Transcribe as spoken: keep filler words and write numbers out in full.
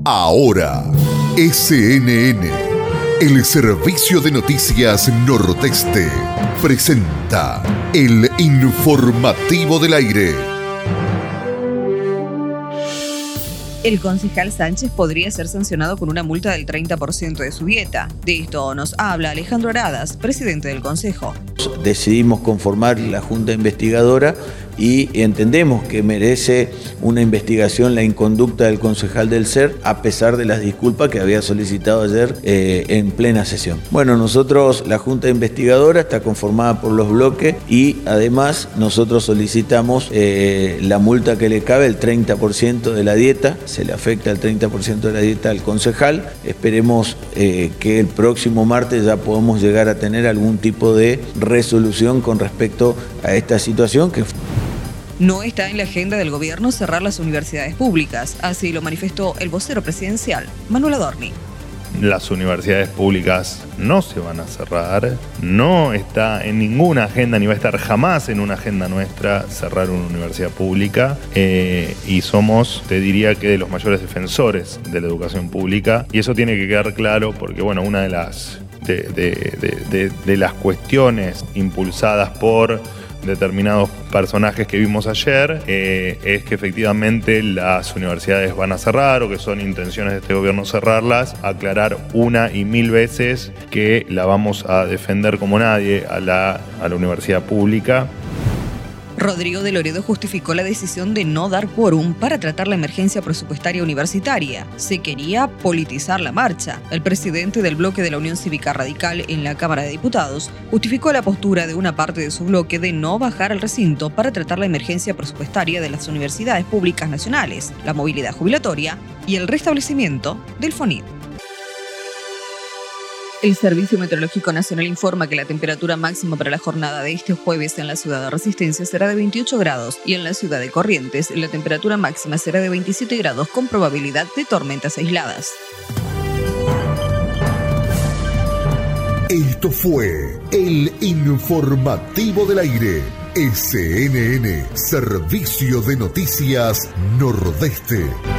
Ahora, S N N, el Servicio de Noticias Nordeste, presenta el informativo del aire. El concejal Sánchez podría ser sancionado con una multa del treinta por ciento de su dieta. De esto nos habla Alejandro Aradas, presidente del Consejo. Decidimos conformar la Junta Investigadora y entendemos que merece una investigación la inconducta del concejal del C E R, a pesar de las disculpas que había solicitado ayer eh, en plena sesión. Bueno, nosotros, la Junta Investigadora está conformada por los bloques y además nosotros solicitamos eh, la multa que le cabe, el treinta por ciento de la dieta, se le afecta el treinta por ciento de la dieta al concejal. Esperemos eh, que el próximo martes ya podamos llegar a tener algún tipo de resolución con respecto a esta situación que... No está en la agenda del gobierno cerrar las universidades públicas, así lo manifestó el vocero presidencial, Manuel Adorni. Las universidades públicas no se van a cerrar, no está en ninguna agenda ni va a estar jamás en una agenda nuestra cerrar una universidad pública eh, y somos, te diría que de los mayores defensores de la educación pública, y eso tiene que quedar claro porque bueno, una de las, de, de, de, de, de las cuestiones impulsadas por determinados personajes que vimos ayer eh, es que efectivamente las universidades van a cerrar o que son intenciones de este gobierno cerrarlas, aclarar una y mil veces que la vamos a defender como nadie a la, a la universidad pública. Rodrigo de Loredo justificó la decisión de no dar quórum para tratar la emergencia presupuestaria universitaria. Se quería politizar la marcha. El presidente del bloque de la Unión Cívica Radical en la Cámara de Diputados justificó la postura de una parte de su bloque de no bajar al recinto para tratar la emergencia presupuestaria de las universidades públicas nacionales, la movilidad jubilatoria y el restablecimiento del FONIT. El Servicio Meteorológico Nacional informa que la temperatura máxima para la jornada de este jueves en la ciudad de Resistencia será de veintiocho grados y en la ciudad de Corrientes la temperatura máxima será de veintisiete grados con probabilidad de tormentas aisladas. Esto fue el informativo del aire. S N N, Servicio de Noticias Nordeste.